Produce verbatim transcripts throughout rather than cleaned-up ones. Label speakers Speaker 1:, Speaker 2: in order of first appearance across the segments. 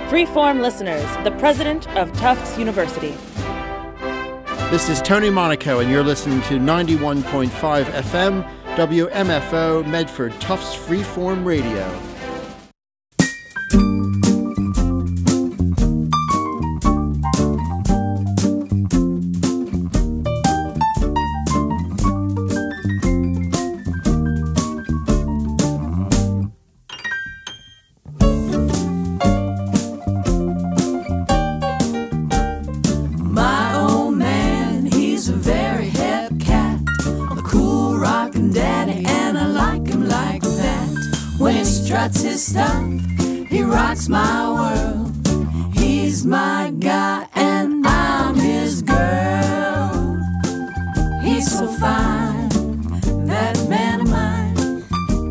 Speaker 1: Freeform listeners, the president of Tufts University.
Speaker 2: This is Tony Monaco, and you're listening to ninety-one point five F M, W M F O, Medford, Tufts Freeform Radio.
Speaker 3: His stuff, he rocks my world. He's my guy and I'm his girl. He's so fine, that man of mine.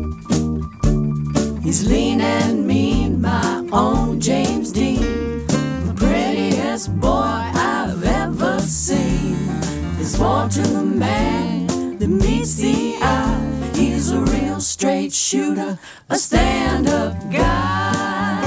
Speaker 3: He's lean and mean, my own James Dean, the prettiest boy I've ever seen. There's more to the man than meets the eye. He's a real straight shooter, a stand-up guy.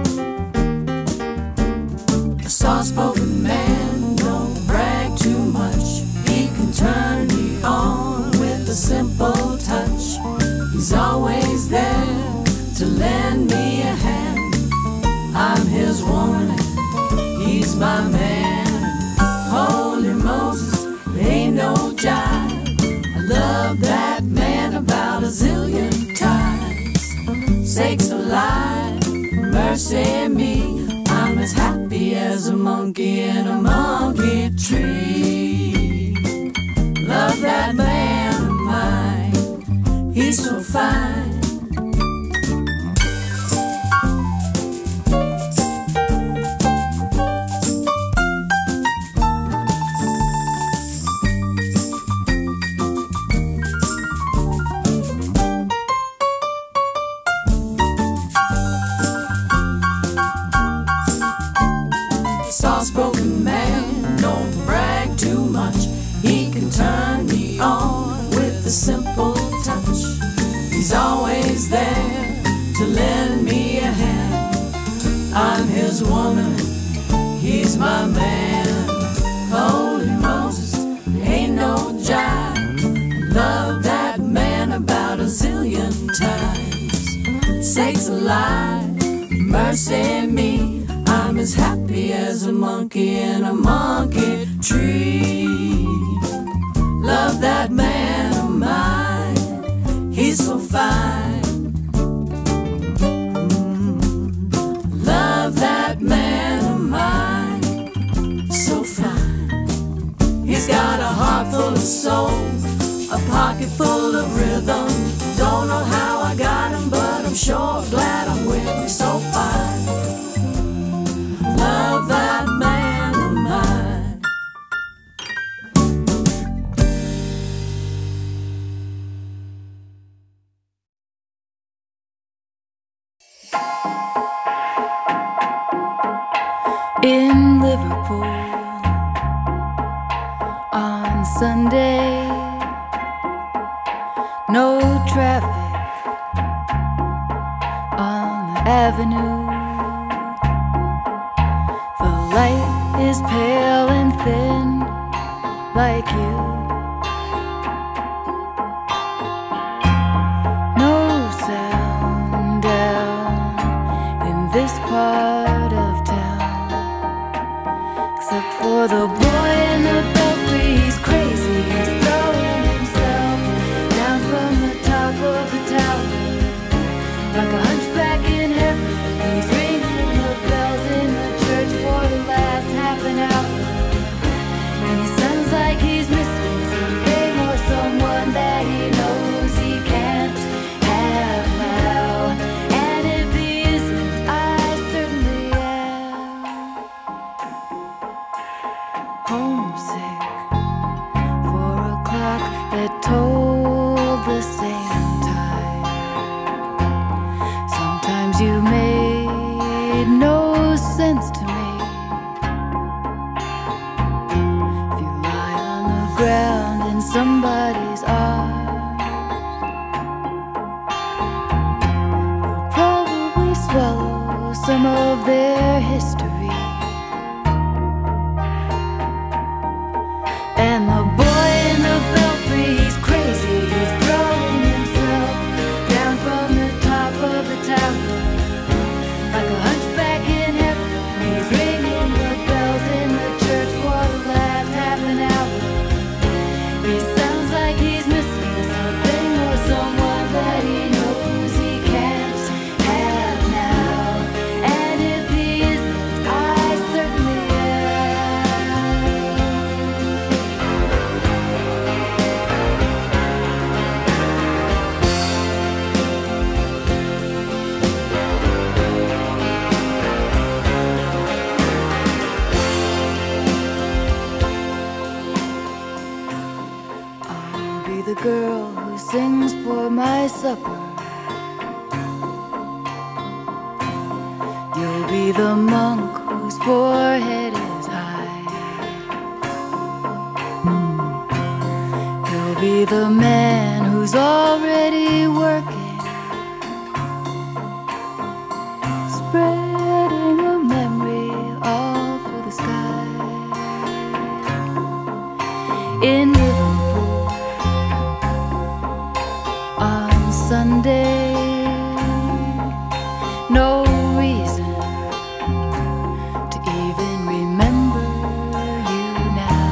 Speaker 3: A soft-spoken man, don't brag too much. He can turn me on with a simple touch. He's always there to lend me a hand. I'm his woman, he's my man. Holy Moses, there ain't no jive. I love that man about a zillion times. Sakes alive, mercy me, I'm as happy as a monkey in a monkey tree. Love that man of mine, he's so fine. Soft-spoken man, don't brag too much. He can turn me on with a simple touch. He's always there to lend me a hand. I'm his woman, he's my man. Holy Moses, there ain't no jive. Love that man about a zillion times. Sakes alive, mercy me, I'm as happy as a monkey in a monkey tree. Love that man of mine, he's so fine. Mm. Love that man of mine, so fine. He's got a heart full of soul, a pocket full of rhythm. Don't know how I got him, but I'm sure glad I'm with him, so fine. Love that man of mine.
Speaker 4: In Liverpool on Sunday, no traffic on the avenue. The light is pale and thin, like you. No sound down in this part of town, except for the boy in the belfry. He's crazy, he's throwing himself down from the top of the tower, like a hunchback in heaven. He's ringing the bells in the church for the last half an hour, and he sounds like he's missing something or someone that he knows he can't have now. And if he isn't, I certainly am. Homesick for a clock that told the same time. Sometimes you made no sense to me. If you lie on the ground in somebody's arms, you'll probably swallow some of their history. And the boy in the belfry, he's crazy, he's throwing himself down from the top of the tower like a hunchback in heaven. He's ringing the bells in the church for the last half an hour. He sounds like he's missing something or someone that he knows he can't have now. And if he isn't, I certainly I'll be the girl who sings for my supper. You'll be the monk whose forehead is high. He'll be the man who's already working, spreading a memory all through the sky. In Liverpool on Sunday, no reason to even remember you now,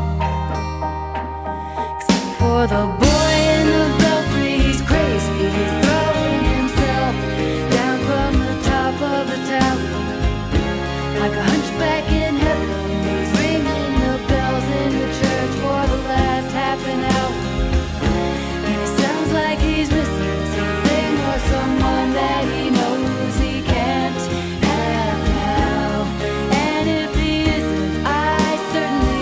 Speaker 4: except for the boy in the belfry. He's crazy, he's throwing himself down from the top of the tower like a hunchback in heaven. He's ringing the bells in the church for the last half an hour. And he sounds like he's missing something or someone that he knows he can't have now. And if he isn't, I certainly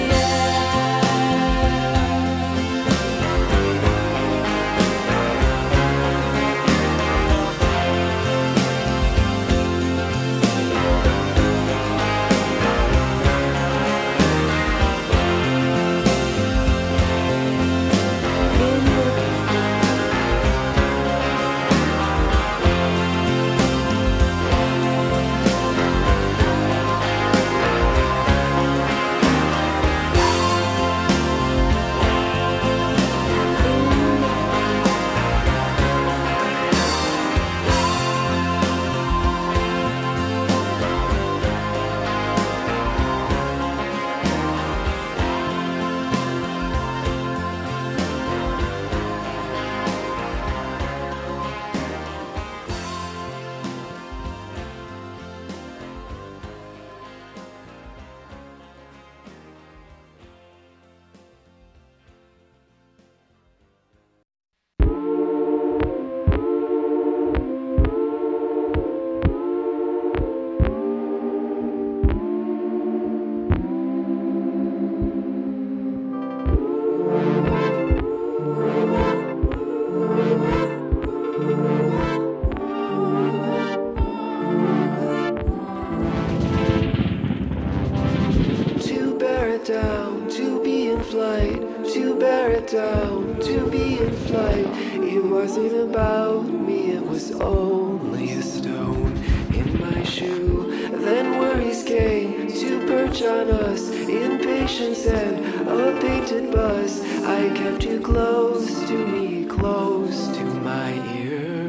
Speaker 5: down, to be in flight, to bear it down, to be in flight. It wasn't about me, it was only a stone in my shoe. Then worries came to perch on us, impatience and a painted bus. I kept you close to me, close to my ear.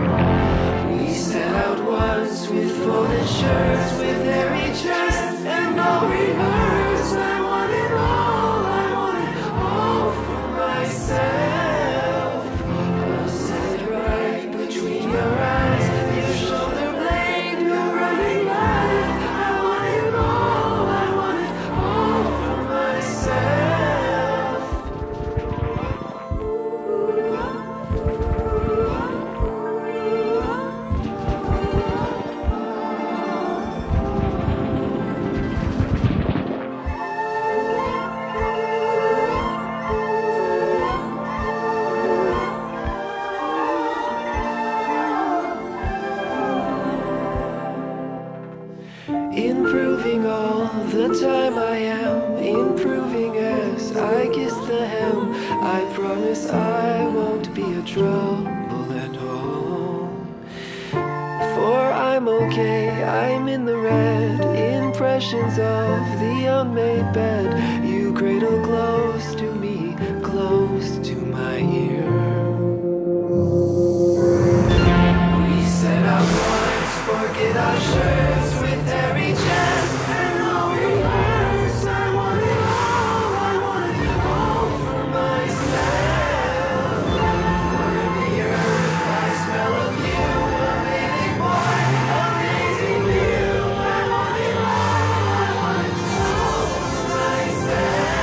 Speaker 5: We set out once with folded shirts, with hairy chests and no rehearse. I wanted all, I wanted all for myself. I'll set it right between your eyes, your shoulder blade, your running life. I wanted all, I wanted all for myself. Improving all the time I am, improving as I kiss the hem. I promise I won't be a trouble at all, for I'm I'm okay, I'm in the red. Impressions of the unmade bed. You cradle close to me, close to my ear. We set out once, forget our shirts with hairy chests and lonely words. I want it all, I want it all for myself. Burn the earth, I smell of you, amazing boy, amazing view. I want it all, I want it all for myself.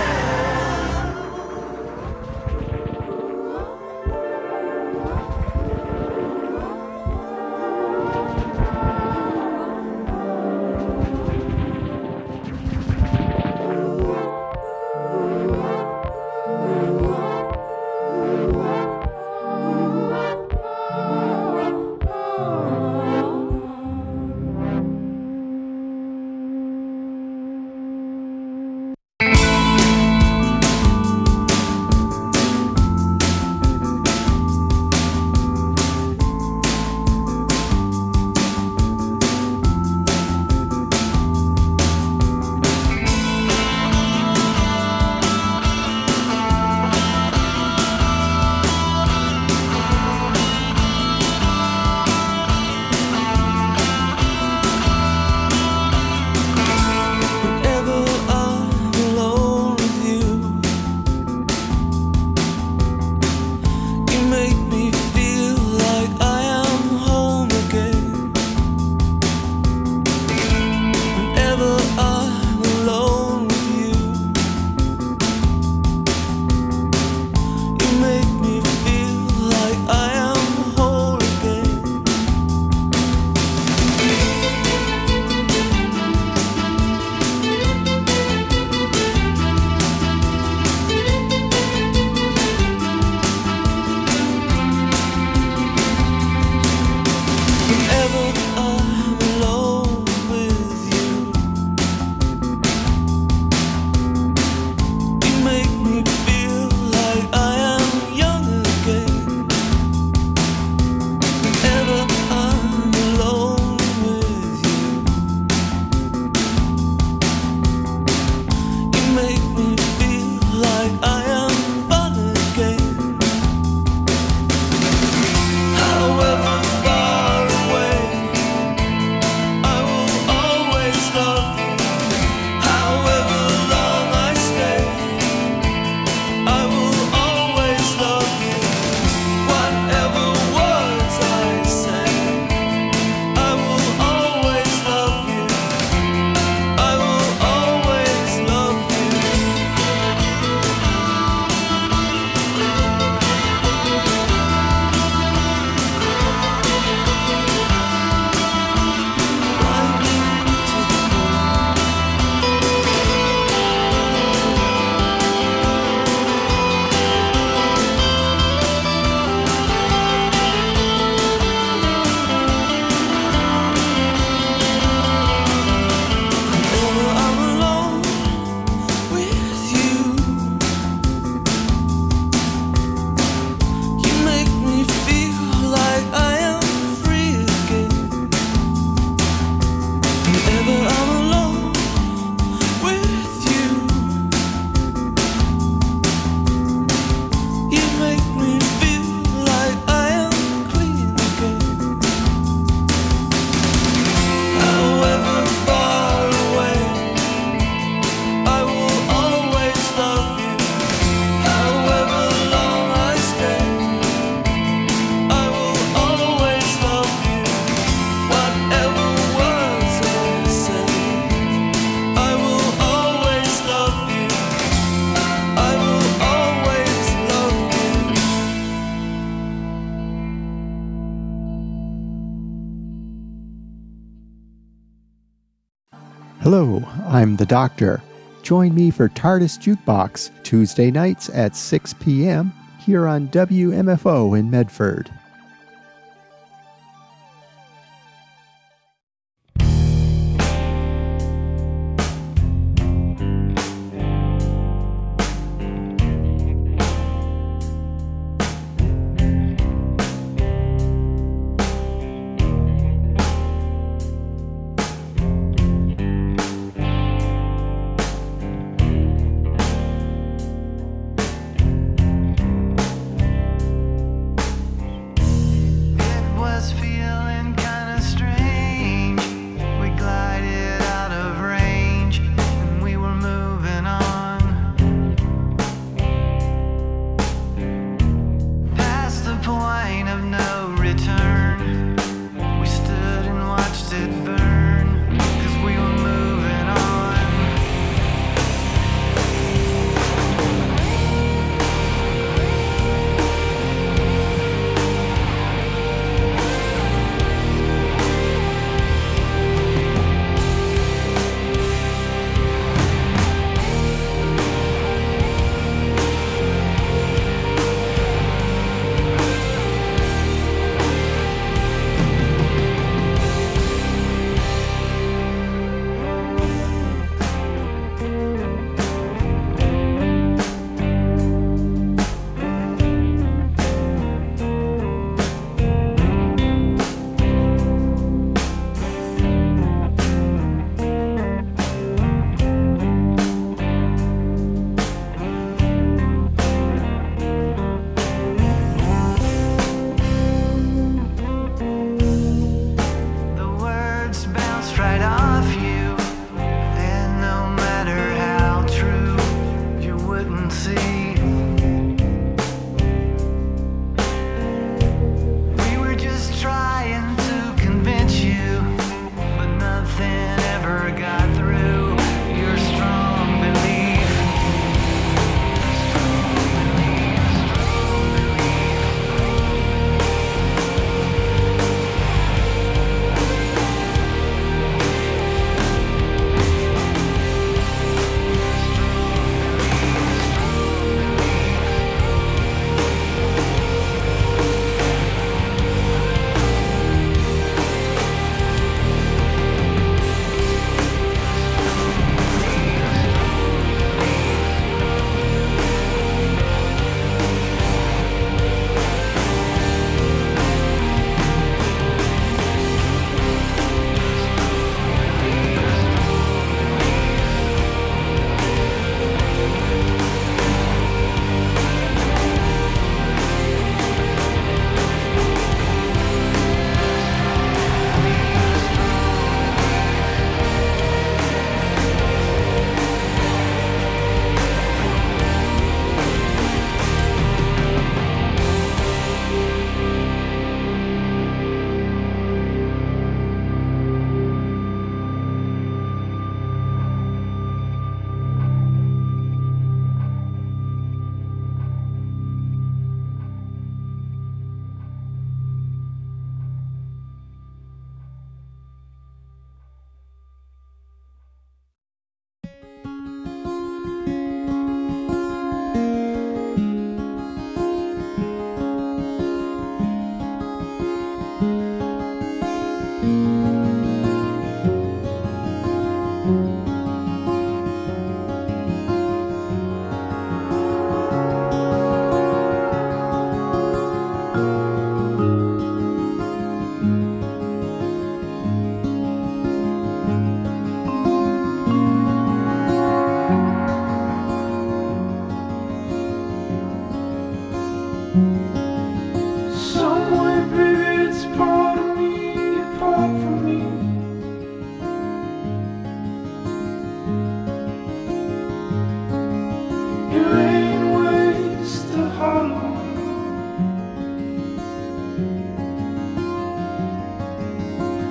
Speaker 6: Hello, I'm the Doctor. Join me for TARDIS Jukebox, Tuesday nights at six p.m. here on W M F O in Medford.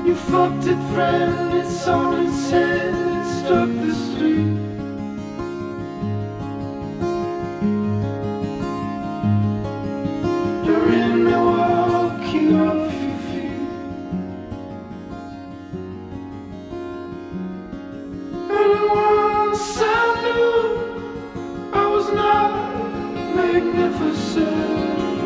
Speaker 5: You fucked it, friend, it's on its head, it struck the street. You're in Milwaukee off your feet. And once I knew I was not magnificent.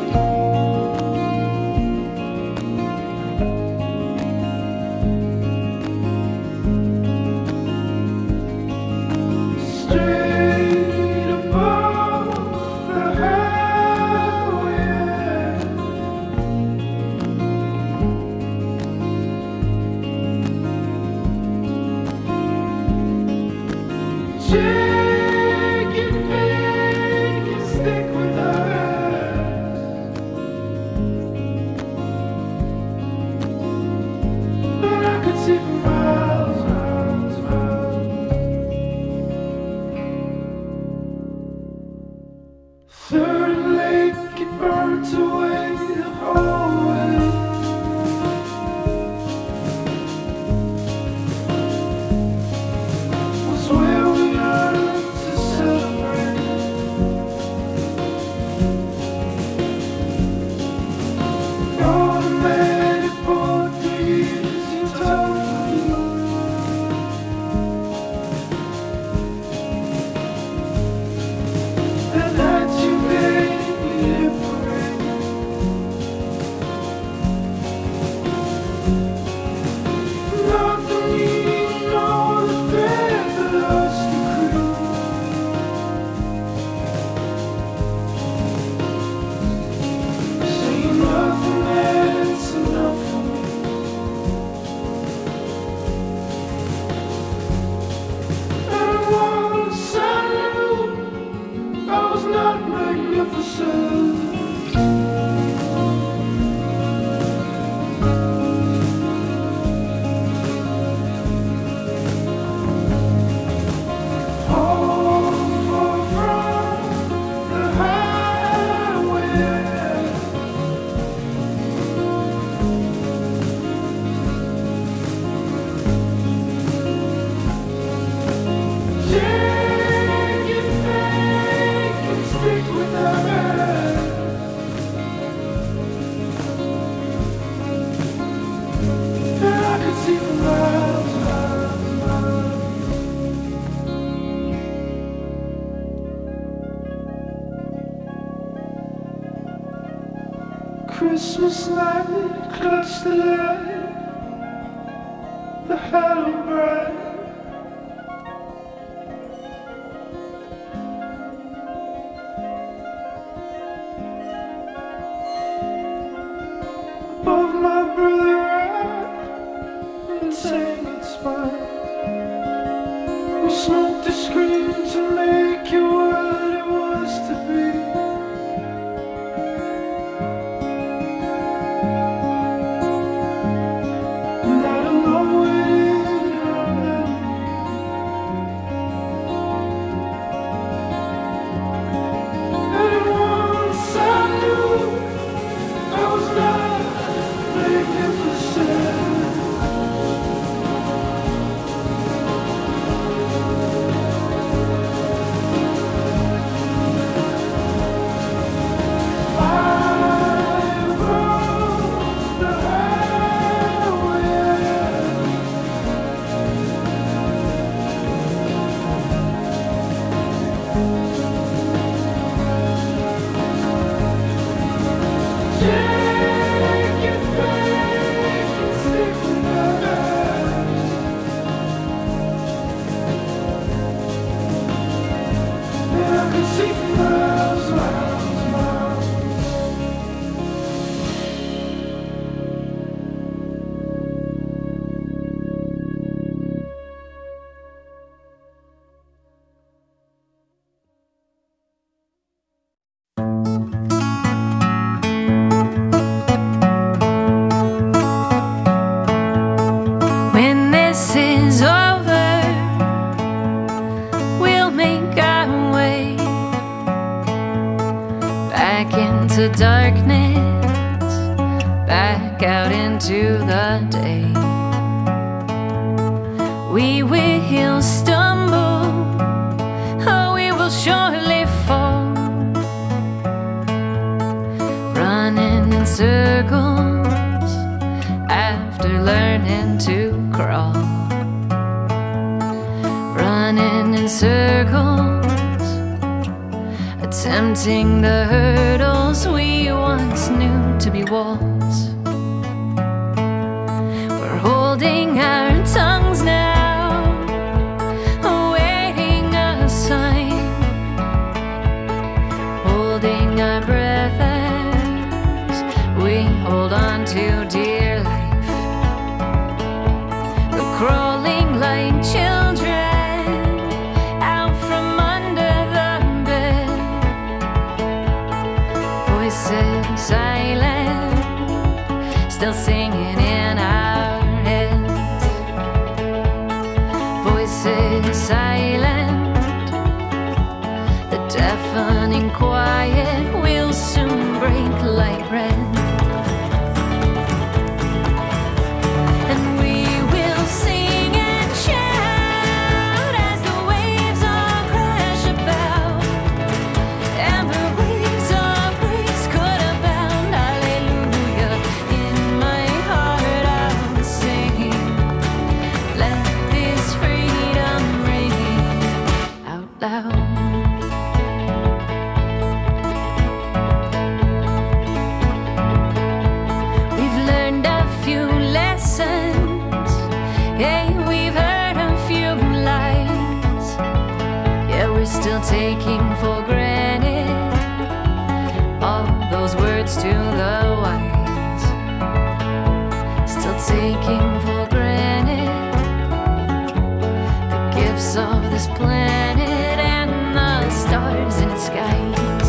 Speaker 5: Christmas night, clutch the light, the halo bright. Above my brother right, and tangled spine. We smoked the screen to make you what it was to be.
Speaker 4: into darkness, back out into the day. We will stumble, oh, we will surely fall, running in circles after learning to crawl, running in circles, attempting the hurdles we once knew to be walls. We're holding our tongues now, awaiting a sign, holding our breath as we hold on to dear life. We're crawling like children out from under the bed, voices silent, still singing in our heads, voices silent, the deafening quiet will soon break like bread. And we will sing and shout as the waves all crash about, and the waves of grace could abound. Hallelujah, in my heart I'll sing, let this freedom ring out loud. We've learned a few lessons, yeah, we've heard a few lies, yeah, we're still taking for granted all those words to the wise, still taking for granted the gifts of this planet and the stars in its skies.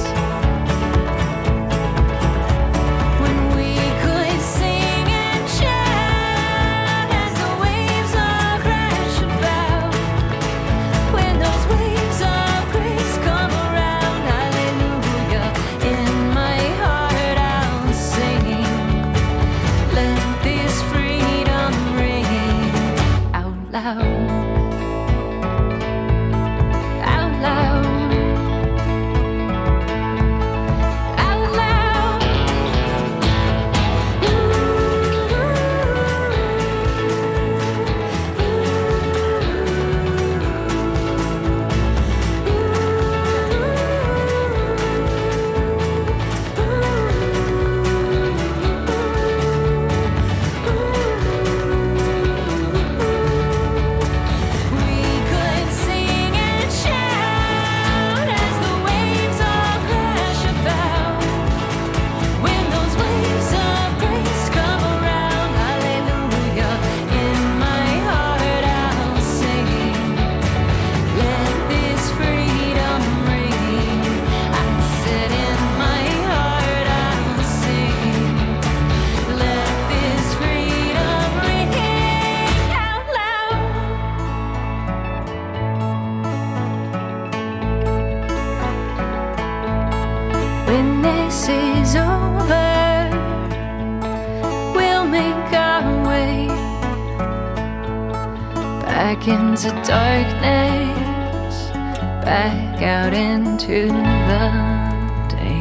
Speaker 4: When we could sing and shout as the waves all crash about, when those waves of grace come around. Hallelujah, in my heart I'll sing, let this freedom ring out loud, out loud, out loud. We could sing and shout as the waves all crash about, when those waves of grace come around. Hallelujah, in my heart I'll sing, let this freedom ring. I said in my heart I'll sing, let this freedom ring out loud. When this is over, we'll make our way back into darkness, back out into the day.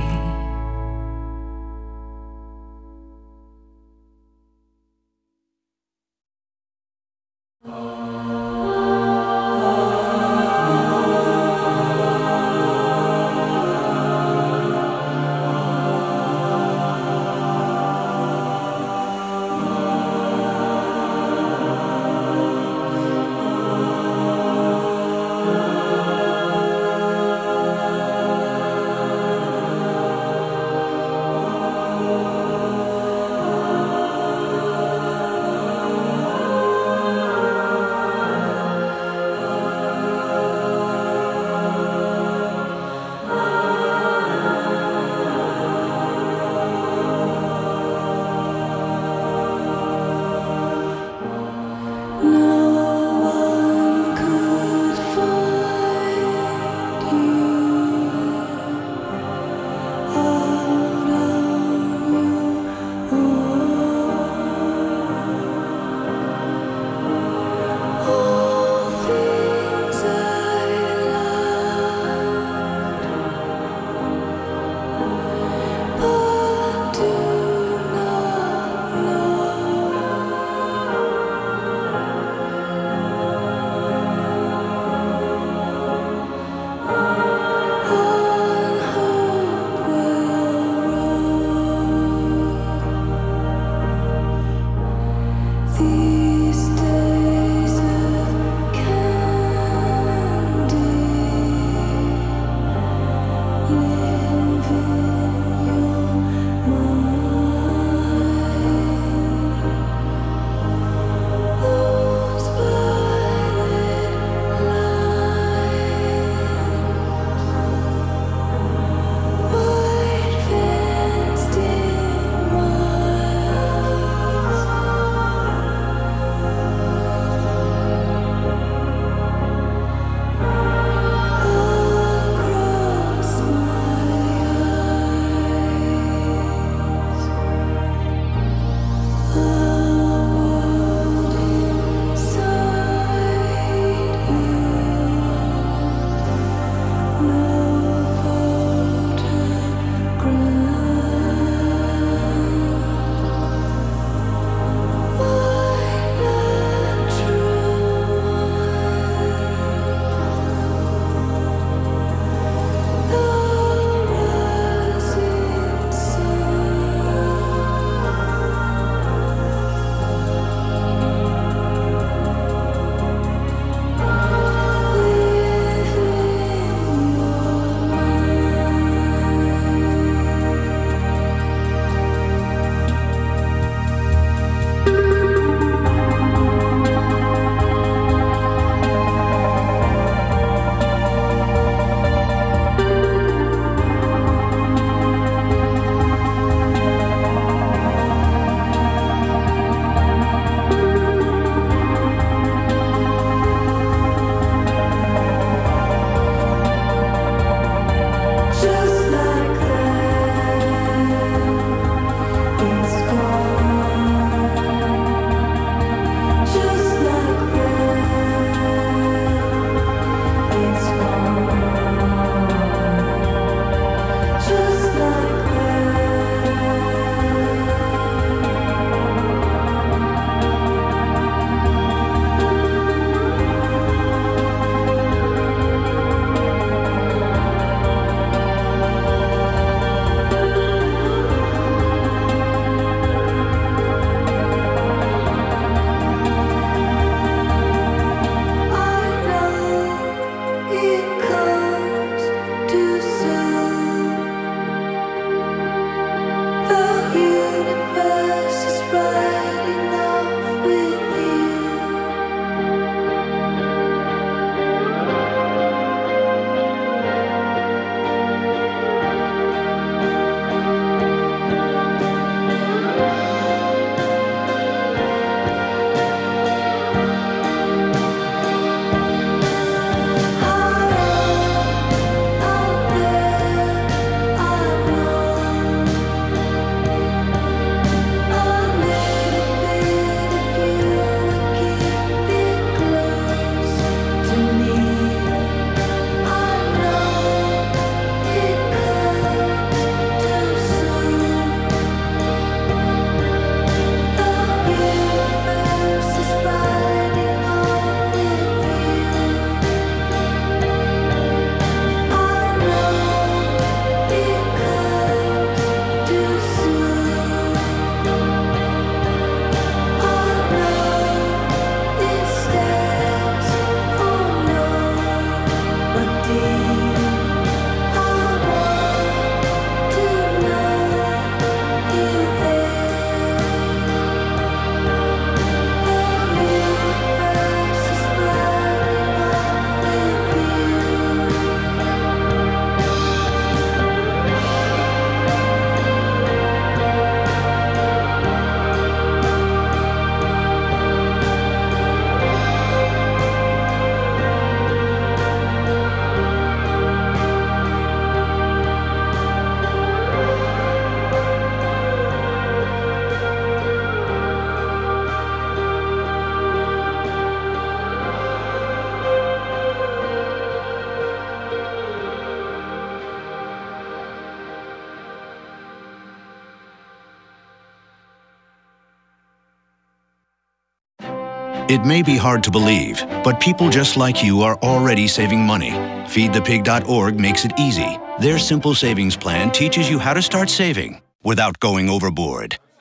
Speaker 7: It may be hard to believe, but people just like you are already saving money. feed the pig dot org makes it easy. Their simple savings plan teaches you how to start saving without going overboard.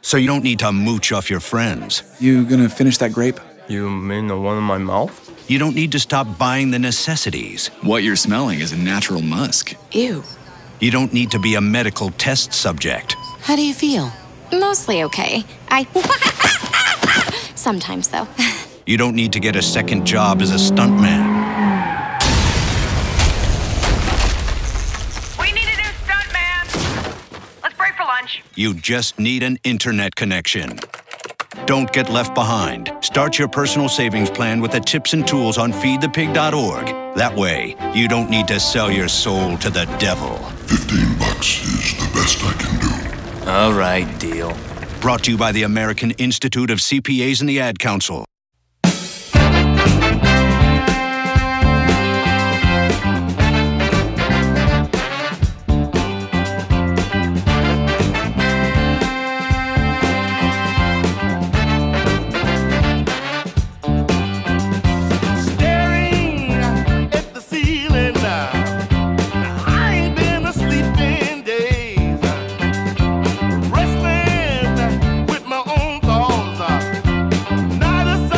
Speaker 7: so you don't need to mooch off your friends.
Speaker 8: You gonna finish that grape?
Speaker 9: You mean the one in my mouth?
Speaker 7: You don't need to stop buying the necessities.
Speaker 8: What you're smelling is a natural musk.
Speaker 10: Ew.
Speaker 7: You don't need to be a medical test subject.
Speaker 10: How do you feel?
Speaker 11: Mostly okay. I... Sometimes, though.
Speaker 7: You don't need to get a second job as a stuntman.
Speaker 12: We need a new stuntman. Let's break for lunch.
Speaker 7: You just need an internet connection. Don't get left behind. Start your personal savings plan with the tips and tools on feed the pig dot org. That way, you don't need to sell your soul to the devil.
Speaker 13: Fifteen bucks is the best I can do.
Speaker 9: All right, deal.
Speaker 7: Brought to you by the American Institute of C P As and the Ad Council.
Speaker 14: Not a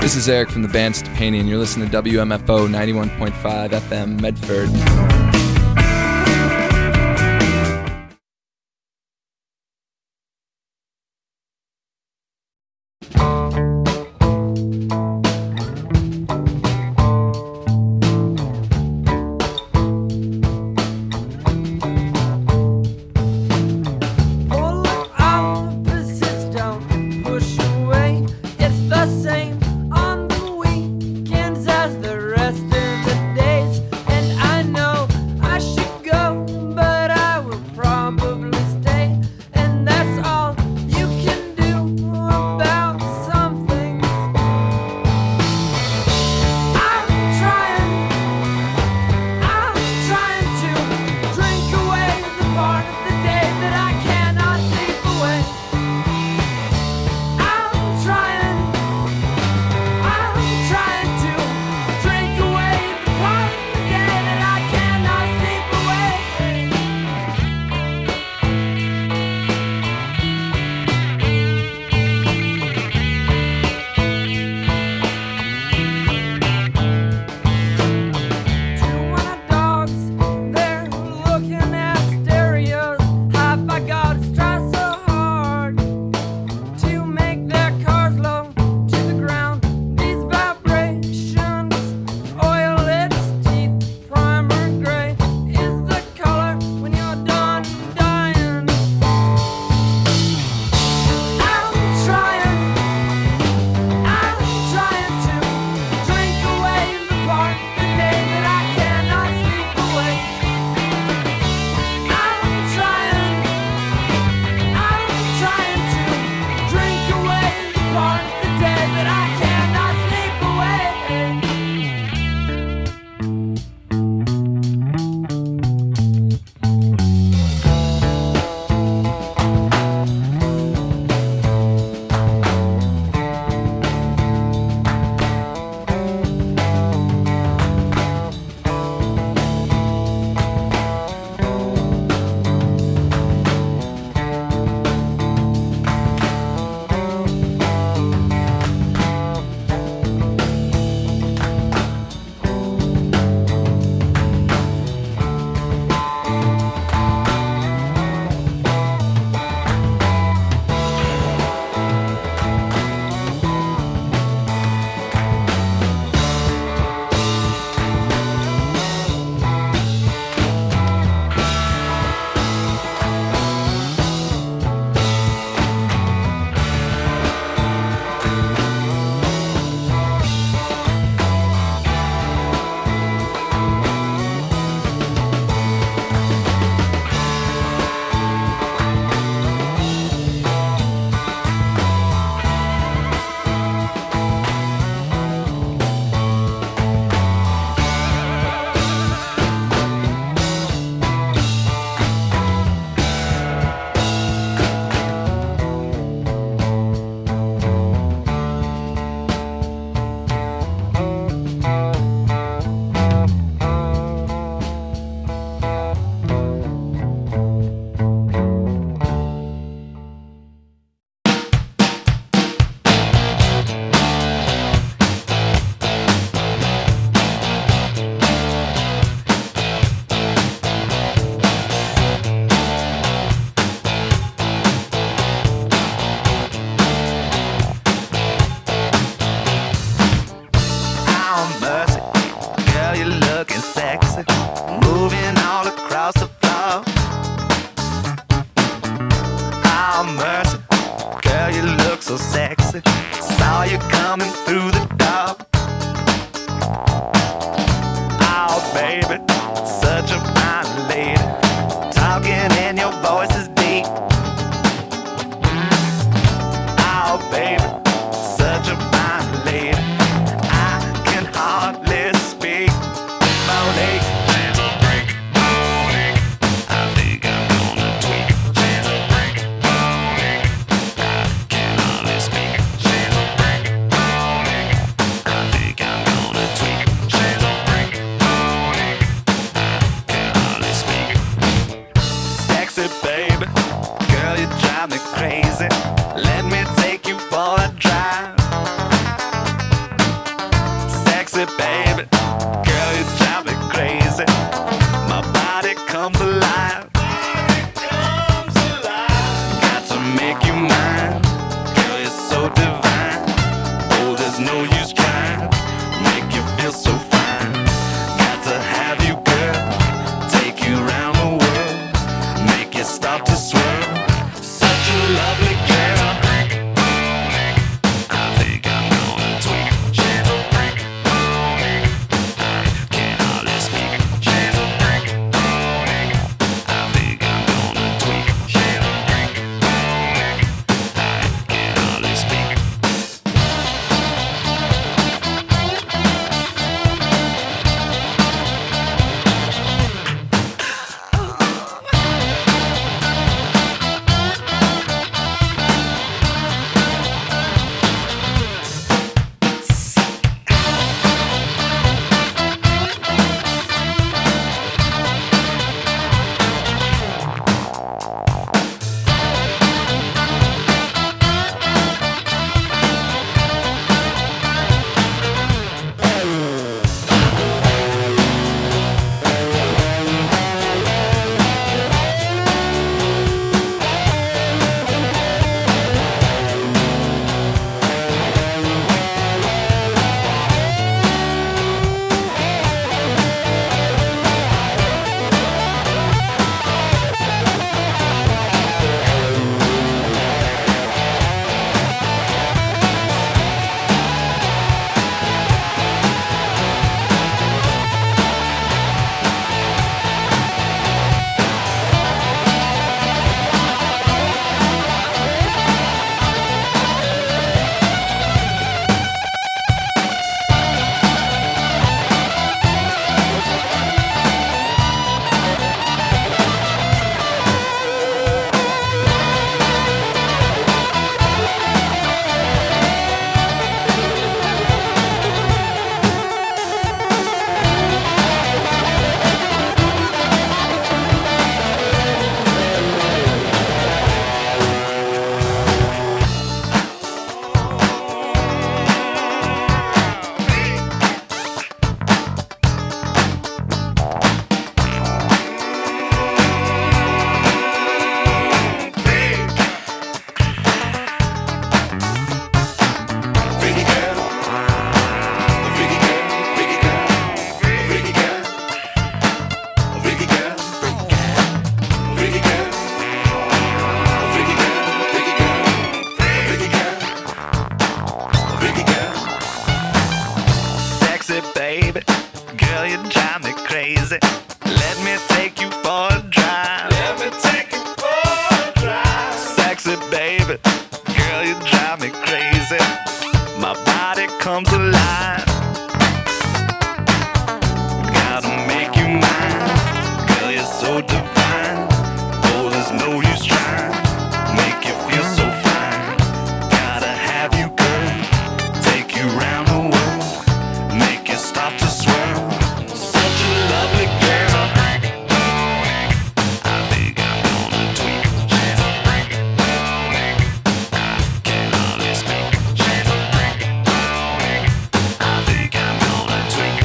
Speaker 10: This is Eric from the band Stepani, and you're listening to W M F O ninety-one point five F M Medford.
Speaker 3: On the weekends as the rest of the days, and I know
Speaker 14: comes alive. Got to make you mine. Girl, you're so divine. Oh, there's no use trying. Make you feel so fine. Got to have you, girl. Take you around the world. Make you stop to swirl. Such a lovely girl. I think I'm gonna tweak. Can hardly speak. I think I'm gonna tweak. Can hardly speak. Sexy baby, girl, you drive me crazy. Let me take you for a drive. Let me take you for a drive. Sexy baby, girl, you drive me crazy. My body comes alive. Gotta make you mine. Girl, you're so divine. Oh, there's no use trying. Make you feel so fine. Gotta have you, girl. Take you round the world. Make you stop to swirl. Such a lovely girl. I think I'm gonna tweak. Can hardly speak. I think I'm gonna tweak.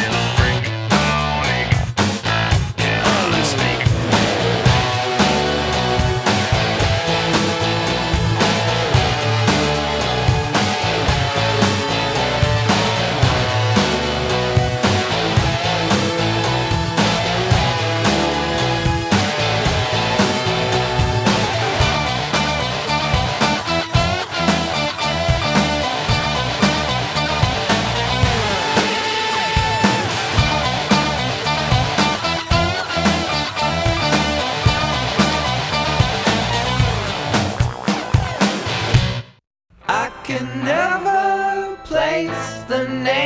Speaker 14: Can hardly speak.
Speaker 3: I can never place the name